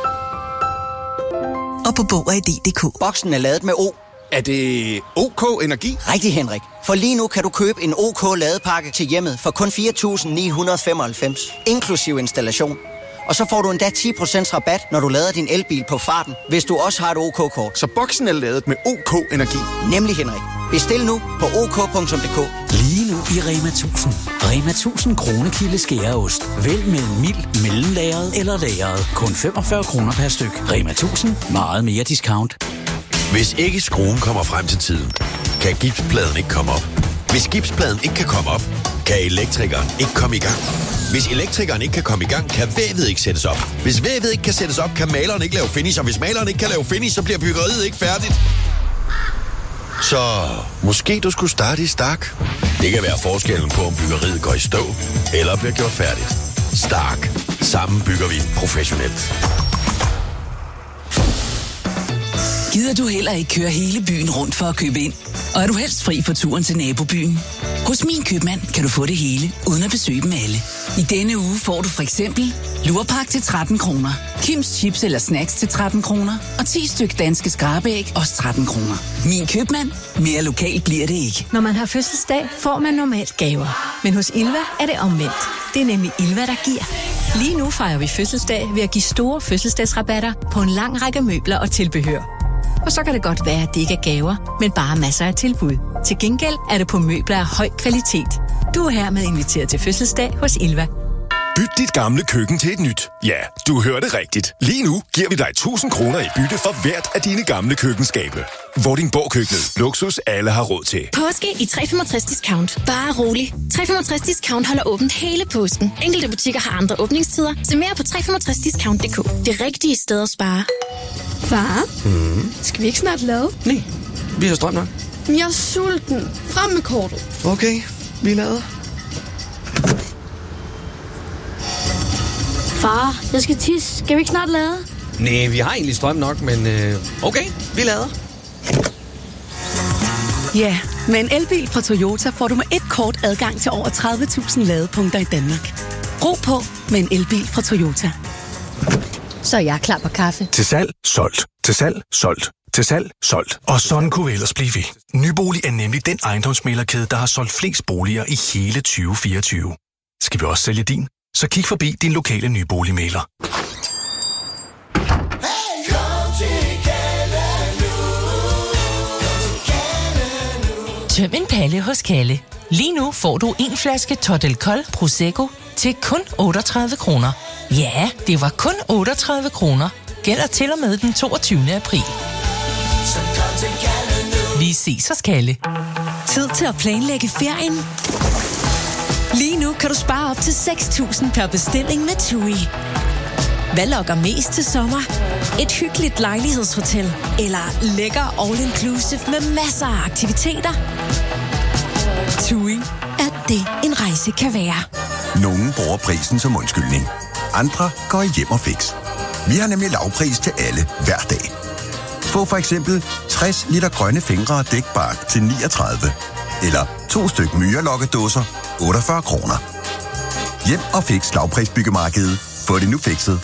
S20: Og på Bog og I D punktum d k.
S21: Boksen er ladet med O.
S22: Er det OK Energi?
S21: Rigtig, Henrik. For lige nu kan du købe en OK ladepakke til hjemmet for kun fire tusind ni hundrede og femoghalvfems, inklusiv installation. Og så får du endda ti procent rabat, når du lader din elbil på farten, hvis du også har et OK-kort.
S22: Så boksen er ladet med OK Energi?
S21: Nemlig, Henrik. Bestil nu på ok punktum d k.
S23: Lige nu i Rema tusind. Rema tusind kronekilde skæreost. Vælg mellem mild, mellemlagret eller lagret. Kun femogfyrre kroner per styk. Rema tusind. Meget mere discount.
S24: Hvis ikke skruen kommer frem til tiden, kan gipspladen ikke komme op. Hvis gipspladen ikke kan komme op, kan elektrikeren ikke komme i gang. Hvis elektrikeren ikke kan komme i gang, kan vævet ikke sættes op. Hvis vævet ikke kan sættes op, kan maleren ikke lave finish. Og hvis maleren ikke kan lave finish, så bliver byggeriet ikke færdigt. Så måske du skulle starte i Stark. Det kan være forskellen på, om byggeriet går i stå eller bliver gjort færdigt. Stark. Sammen bygger vi professionelt.
S2: Gider du heller ikke køre hele byen rundt for at købe ind? Og er du helst fri for turen til nabobyen? Hos Min Købmand kan du få det hele, uden at besøge dem alle. I denne uge får du for eksempel lurpak til tretten kroner, Kims chips eller snacks til tretten kroner, og ti styk danske skrabeæg, også tretten kroner. Min Købmand. Mere lokalt bliver det ikke.
S25: Når man har fødselsdag, får man normalt gaver. Men hos Ilva er det omvendt. Det er nemlig Ilva, der giver. Lige nu fejrer vi fødselsdag ved at give store fødselsdagsrabatter på en lang række møbler og tilbehør. Og så kan det godt være, at det ikke er gaver, men bare masser af tilbud. Til gengæld er det på møbler af høj kvalitet. Du er hermed inviteret til fødselsdag hos Ilva.
S26: Byt dit gamle køkken til et nyt. Ja, du hørte rigtigt. Lige nu giver vi dig tusind kroner i bytte for hvert af dine gamle køkkenskabe. Vordingborg Køkkenet. Luksus alle har råd til.
S27: Påske i tre femogtres discount. Bare rolig. tre femogtres discount holder åbent hele påsken. Enkelte butikker har andre åbningstider. Se mere på tre femogtres discount punktum d k. Det rigtige sted at spare.
S28: Far,
S22: Mm.
S28: skal vi ikke snart lade?
S22: Nej, vi har strøm nok.
S28: Jeg er sulten. Frem med kortet.
S22: Okay, vi lader.
S28: Far, jeg skal tisse. Skal vi ikke snart lade?
S22: Nej, vi har egentlig strøm nok, men øh, okay, vi lader.
S29: Ja, med en elbil fra Toyota får du med et kort adgang til over tredive tusind ladepunkter i Danmark. Ro på med en elbil fra Toyota.
S28: Så er jeg klar på kaffe.
S30: Til salg, solgt. Til salg, solgt. Til salg, solgt. Og sådan kunne vi ellers blive ved. Nybolig er nemlig den ejendomsmæglerkæde, der har solgt flest boliger i hele tyve fireogtyve. Skal vi også sælge din? Så kig forbi din lokale nyboligmægler.
S31: Tøm en palle hos Kalle. Lige nu får du en flaske Totel Kold Prosecco til kun otteogtredive kroner. Ja, det var kun otteogtredive kroner. Gælder til og med den toogtyvende april. Vi ses hos Kalle.
S20: Tid til at planlægge ferien. Lige nu kan du spare op til seks tusind per bestilling med TUI. Hvad lokker mest til sommer? Et hyggeligt lejlighedshotel eller lækker all-inclusive med masser af aktiviteter? TUI er det, en rejse kan være.
S32: Nogle bruger prisen som undskyldning. Andre går hjem og fix.
S3: Vi har nemlig lavpris til alle, hver dag. Få for eksempel tres liter grønne fingre og dækbark til niogtredive. Eller to styk myrelokkedåser, otteogfyrre kroner. Hjem og fix lavprisbyggemarkedet. Få det nu fikset.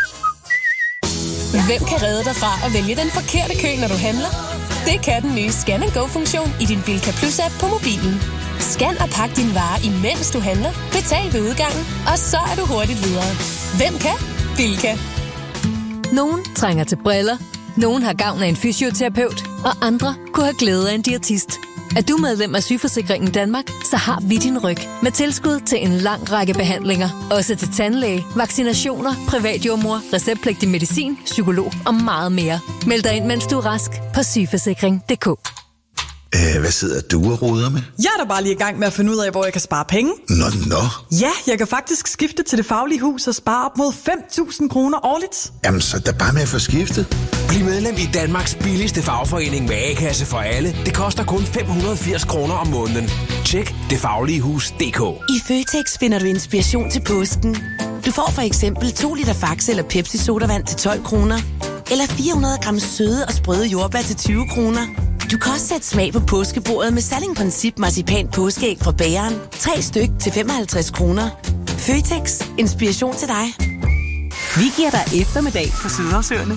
S4: Hvem kan redde dig fra at vælge den forkerte kø, når du handler? Det kan den nye Scan and Go-funktion i din Bilka Plus-app på mobilen. Scan og pak din vare, imens du handler. Betal ved udgangen, og så er du hurtigt videre. Hvem kan? Bilka.
S25: Nogen trænger til briller, nogen har gavn af en fysioterapeut, og andre kunne have glæde af en diætist. Er du medlem af Sygeforsikringen Danmark, så har vi din ryg med tilskud til en lang række behandlinger. Også til tandlæge, vaccinationer, privatjordmor, receptpligtig medicin, psykolog og meget mere. Meld dig ind, mens du er rask på sygeforsikring punktum d k.
S5: Æh, hvad sidder du og roder med?
S6: Jeg er da bare lige i gang med at finde ud af, hvor jeg kan spare penge.
S5: Nå, nå.
S6: Ja, jeg kan faktisk skifte til Det Faglige Hus og spare op mod fem tusind kroner årligt.
S5: Jamen, så er der bare med at få skiftet.
S8: Bliv medlem i Danmarks billigste fagforening med A-kasse for alle. Det koster kun fem hundrede og firs kroner om måneden. Tjek det faglige hus punktum d k.
S2: I Føtex finder du inspiration til påsken. Du får for eksempel to liter Faxe eller Pepsi sodavand til tolv kroner. Eller fire hundrede gram søde og sprøde jordbær til tyve kroner. Du kan også sætte smag på påskebordet med Salling-Princip marcipan påskeæg fra bageren. Tre styk til femoghalvtreds kroner. Føtex. Inspiration til dig.
S9: Vi giver dig eftermiddag på Sydhavsøerne.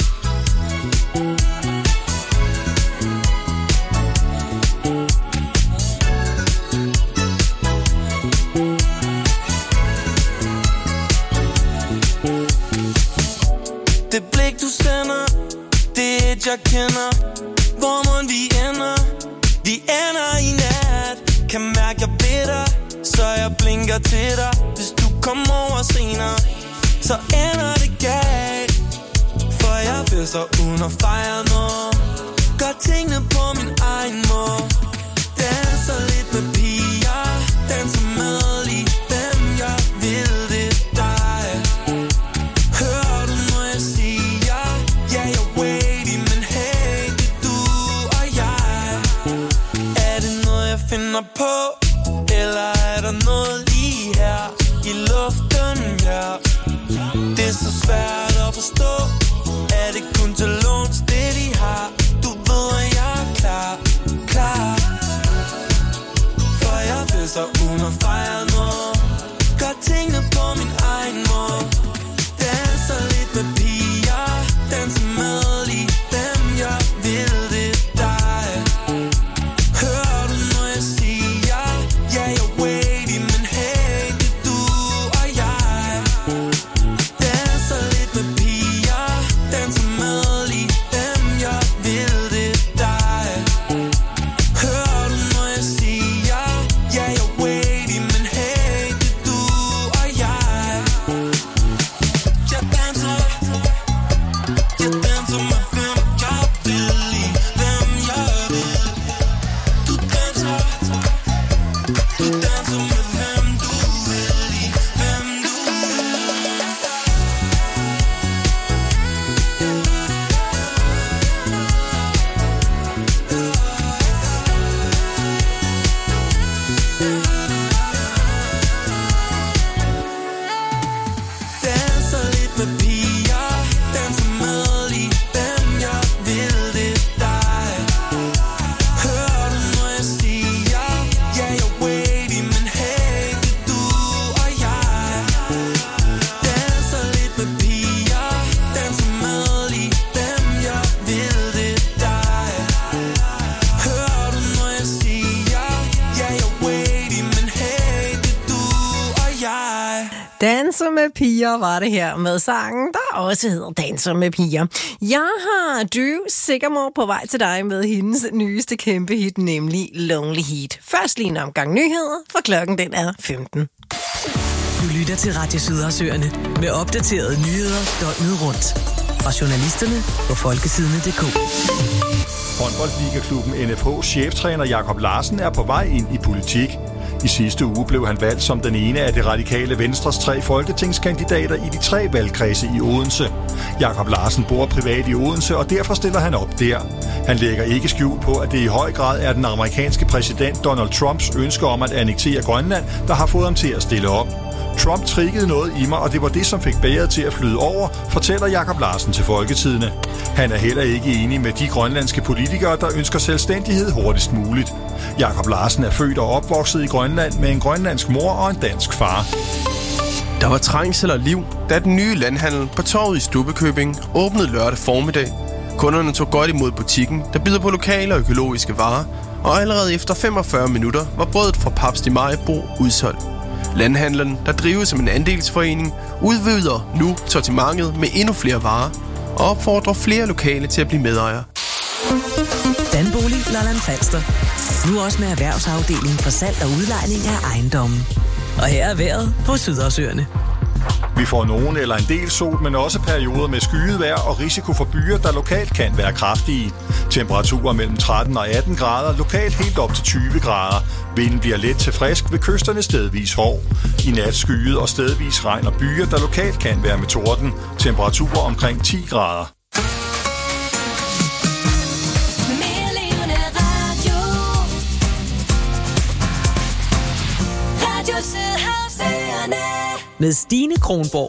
S7: Det blik du sender, det er et jeg kender. Hvor må vi ender? Vi ender i nat. Kan mærke jeg ved dig, så jeg blinker til dig. Hvis du kommer over senere, så ender det galt. For jeg fester uden at fejre noget. Gør tingene på min egen måde. Danser lidt med piger, danser med lige dem jeg vil, det er dig. Hører du når jeg siger, ja jeg er wavy, men hey, det er du og jeg. Er det noget jeg finder på, eller er der noget lige her i luften, ja? Det er så svært at forstå. Er det kun til låns, det de har? Du ved, at jeg er klar, klar. For jeg fester uden at fejre noget. Gør tingene på min egen måde. Danser lidt med piger, danser med lige dem jeg vil, det er dig. Hører du når jeg siger, ja jeg er wavy, men hey, det er du og jeg. Danser lidt med piger, danser med lige dem jeg vil, det er dig. Hører du når jeg siger, ja jeg er wavy, men hey, det er du og jeg. Jeg danser, jeg danser med hvem jeg vil, lige hvem jeg vil. Du danser, du danser med hvem du vil, lige hvem du vil. Danser lidt med piger, danser med lige dem jeg vil, det er dig. Hører du når jeg siger, ja jeg er wavy, men hey, det er du og jeg. Danser lidt med piger, danser med lige dem jeg vil, det er dig. Hører du når jeg siger, ja jeg er wavy, men hey, det er du og jeg.
S1: Danser med piger var det her med sangen, der også hedder Danser med piger. Jeg har Drew Sigamore på vej til dig med hendes nyeste kæmpe hit, nemlig Lonely Heat. Først lige en omgang nyheder, for klokken den er femten.
S2: Du lytter til Radio Sydhavsøerne med opdaterede nyheder døgnet rundt. Fra journalisterne på folkesidene punktum d k.
S10: Håndboldligaklubben N F H's cheftræner Jakob Larsen er på vej ind i politik. I sidste uge blev han valgt som den ene af det radikale Venstres tre folketingskandidater i de tre valgkredse i Odense. Jakob Larsen bor privat i Odense, og derfor stiller han op der. Han lægger ikke skjul på, at det i høj grad er den amerikanske præsident Donald Trumps ønske om at annektere Grønland, der har fået ham til at stille op. Trump triggede noget i mig, og det var det, som fik bæret til at flyde over, fortæller Jakob Larsen til Folketidende. Han er heller ikke enig med de grønlandske politikere, der ønsker selvstændighed hurtigst muligt. Jakob Larsen er født og opvokset i Grønland med en grønlandsk mor og en dansk far.
S11: Der var trængsel og liv, da den nye landhandel på torvet i Stubbekøbing åbnede lørdag formiddag. Kunderne tog godt imod butikken, der byder på lokale og økologiske varer, og allerede efter femogfyrre minutter var brødet fra Papst i Maribo udsolgt. Landhandleren, der drives som en andelsforening, udvider nu sortimentet med endnu flere varer og opfordrer flere lokale til at blive medejere.
S2: Danbolig Lolland Falster. Nu også med erhvervsafdelingen for salg og udlejning af ejendommen. Og her er vejret på Sydhavsøerne.
S10: Vi får nogen eller en del sol, men også perioder med skyet vejr og risiko for byer, der lokalt kan være kraftige. Temperaturer mellem tretten og atten grader, lokalt helt op til tyve grader. Vinden bliver let til frisk, ved kysterne stedvis hård. I nat skyet og stedvis regn og byer, der lokalt kan være med torden. Temperaturer omkring ti grader.
S2: Med Stine Kronborg.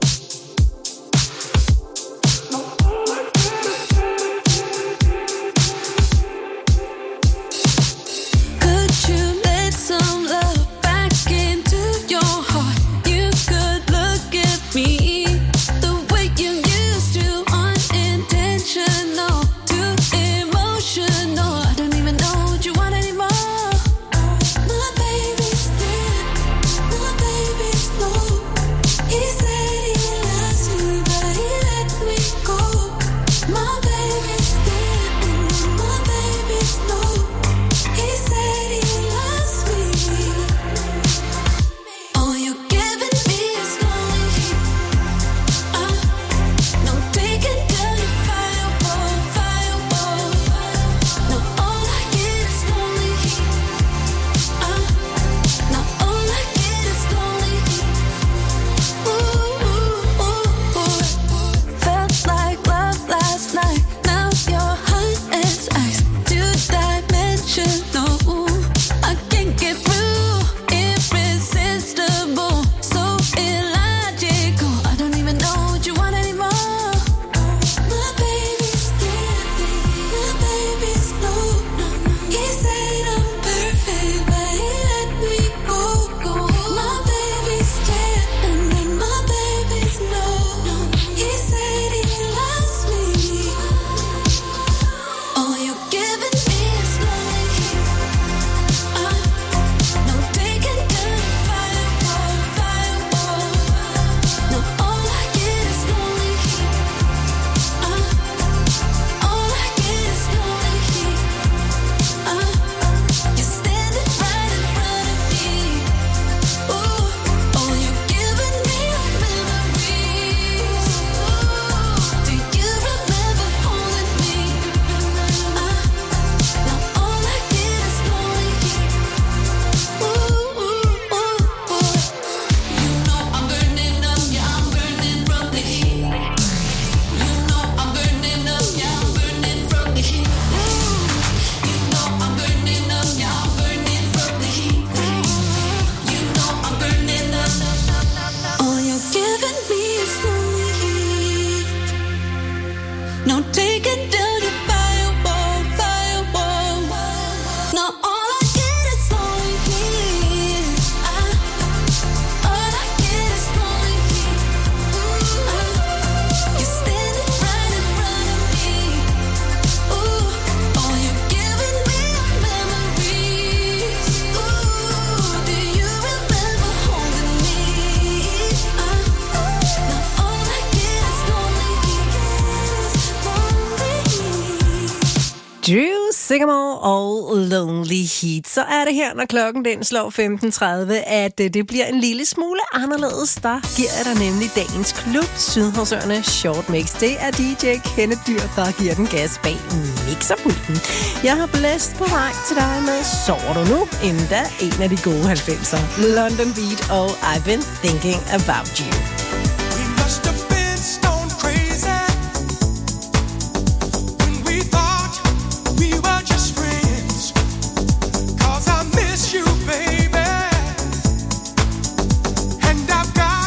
S1: Drew Sigamore og Lonely Heat. Så er det her, når klokken den slår femten tredive, at det bliver en lille smule anderledes. Der giver jeg dig nemlig dagens klub, Sydhavsøerne Short Mix. Det er D J Kenneth Dyr, der giver den gas bag mixerpulten. Jeg har blæst på vej til dig med Sover du nu? Endda en af de gode halvfemser. London Beat og I've Been Thinking About You.
S7: You, baby, and I've got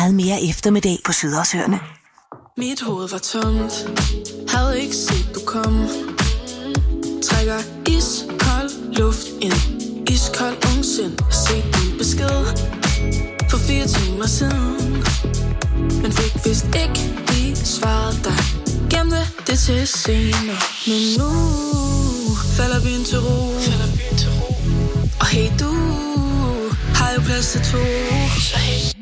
S2: meget mere eftermiddag på Sydhavsøerne.
S12: Mit hoved var tomt, havde ikke set du kom. Trækker iskold luft ind, iskold ungsind. Set din besked for fire timer siden, men fik vist ikke lige svaret dig. Gemte det til senere, men nu falder byen til ro. Og hey du, har jo plads til to. Så hey